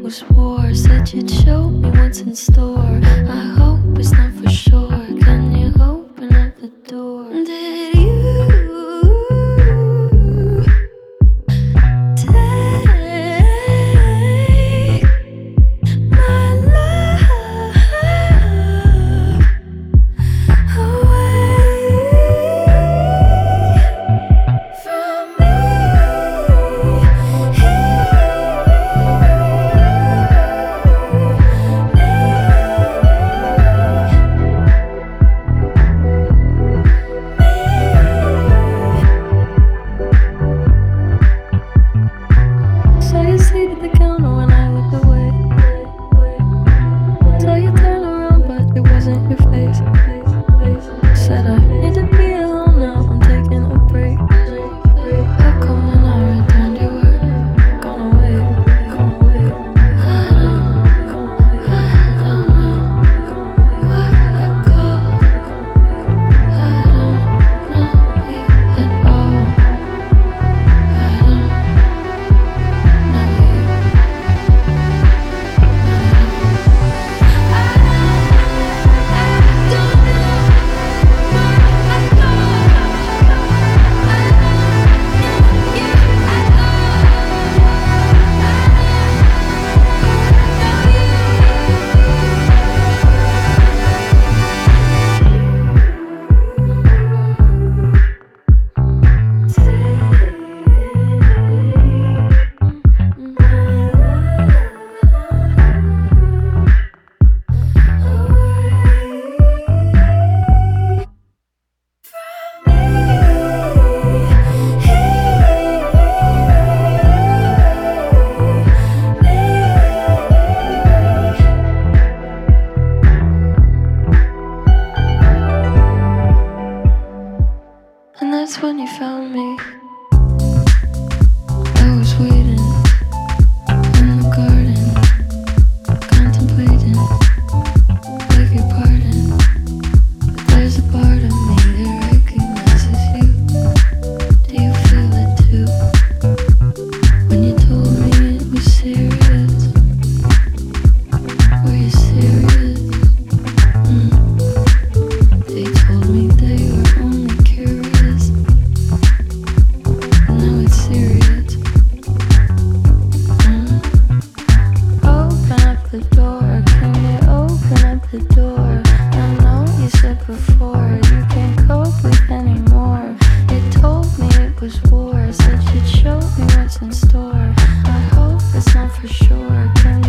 was war. Said you'd show me what's in store. I hope it's not for sure. Can you open up the door? Did you take my love away from me? So you seated the counter when I looked away. So you turned around, but it wasn't your face. Said I need to be alone now, I'm taking a break. How come when I returned you were gone away? I don't know where I go. I don't know you at all. I don't know you. And that's when you found me. I was waiting in the garden, contemplating, beg your pardon, but there's a part of me that recognizes you. Do you feel it too? When you told me it was serious, were you serious? They told me they were only curious. Now it's serious. Open up the door. Can you open up the door? I know you said before you can't cope with anymore. You told me it was war. Said you'd show me what's in store. I hope it's not for sure. Can